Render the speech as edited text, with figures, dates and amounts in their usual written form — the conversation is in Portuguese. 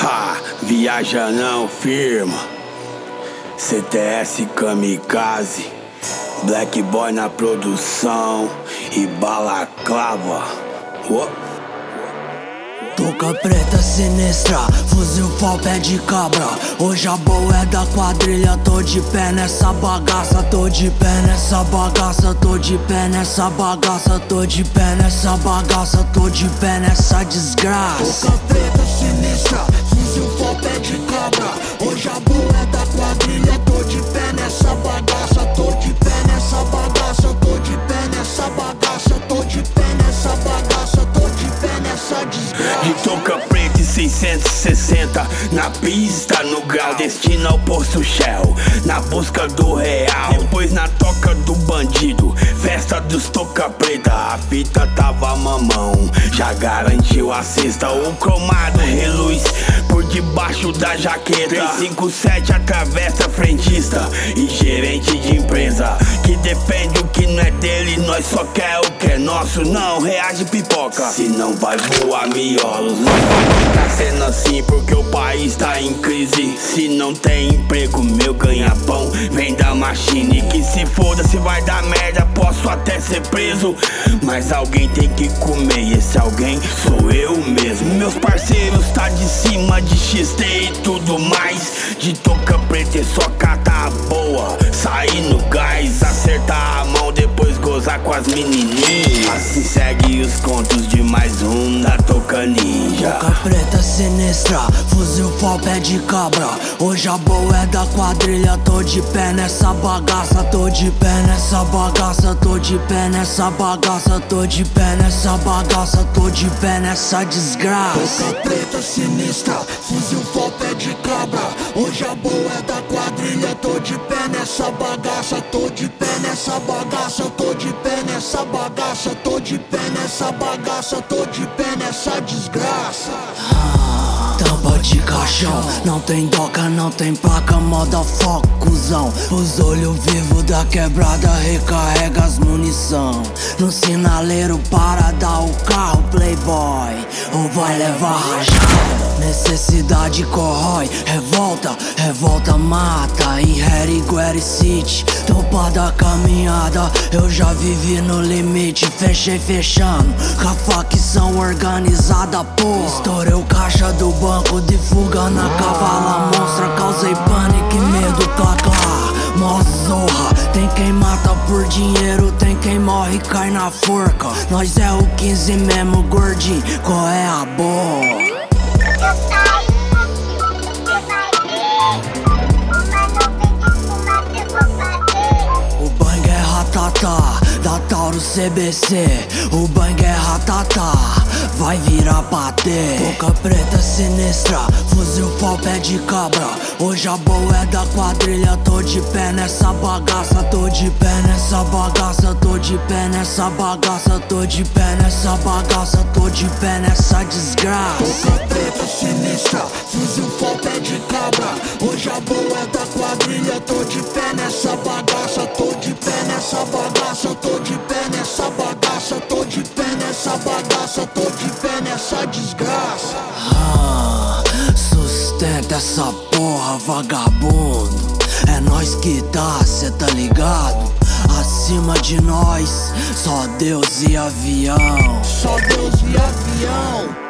Viaja não firma. CTS Kamikaze, Black Boy na produção e balaclava. Touca preta sinistra, fuzil pau pé de cabra. Hoje a boa é da quadrilha, tô de pé nessa bagaça. Tô de pé nessa bagaça, tô de pé nessa bagaça. Tô de pé nessa bagaça, tô de pé nessa desgraça. Touca preta sinistra, fuzil pau pé de cabra. Hoje a boa é da quadrilha, tô de pé nessa bagaça. Tô de pé nessa bagaça, tô de pé nessa bagaça. Tô de pé nessa bagaça, tô de pé nessa desgraça. De touca preta e 660 na pista, no grau, destino ao posto Shell, na busca do real. Depois na toca do bandido, festa dos touca preta. A fita tava mamão, já garantiu a cesta. O cromado reluz por debaixo da jaqueta. 357 atravessa frentista e gerente de empresa que defende o que não é dele. Nós só quer o que é nosso, não reage pipoca. Se não vai voar miolos, não vai ficar sendo assim porque o país tá em crise. Se não tem emprego, meu ganha-pão vem da machine. Que se foda, se vai dar merda, posso até ser preso, mas alguém tem que comer e esse alguém sou eu mesmo. Meus parceiros tá de cima de XT e tudo mais. De touca preta é só catar boa, sair no gás, acertar a mão, depois gozar com as menininhas. Assim segue os contos de mais um da touca ninja. Touca preta sinistra, fuzil pau pé de cabra. Hoje a boa é da quadrilha, tô de pé nessa bagaça. Tô de pé nessa bagaça, tô de pé nessa bagaça. Tô de pé nessa bagaça, tô de pé nessa desgraça. Touca preta sinistra, fuzil pau pé de cabra. Hoje a boa é da quadrilha, tô de pé nessa bagaça. Tô de pé nessa bagaça, tô de pé nessa bagaça. Tô de pé nessa bagaça, tô de pé nessa desgraça. Tampa de caixão, não tem doca, não tem placa, moda foco, cuzão. Os olhos vivos da quebrada recarrega as munição. No sinaleiro para dar o carro, playboy, ou vai levar rajada. Necessidade corrói, revolta, revolta mata. Em Harry Guerre City, topada caminhada. Eu já vivi no limite, fechei fechando com a facção organizada, pô. Estourei o caixa do banco de fuga na cavala monstra. Causei pânico e medo, clá-clá. Mó zorra, tem quem mata por dinheiro, tem quem morre e cai na forca. Nós é o 15 mesmo, gordinho, qual é a boa? O bang é ratatá, da Tauro CBC. O bang é ratatá, vai virar patê. Touca preta sinistra, fuzil pau pé de cabra. Hoje a boa é da quadrilha, tô de pé nessa bagaça. Tô de pé nessa bagaça, tô de pé nessa bagaça. Tô de pé nessa bagaça, tô de pé nessa desgraça. Touca preta sinistra, fuzil pau pé de cabra. Hoje a boa é da quadrilha, tô de pé nessa bagaça. Tô de pé nessa bagaça, tô de pé nessa bagaça. Tô de pé nessa bagaça, tô de pé nessa desgraça. Sustenta essa porra, vagabundo. É nós que tá, cê tá ligado? Acima de nós, só Deus e avião. Só Deus e avião.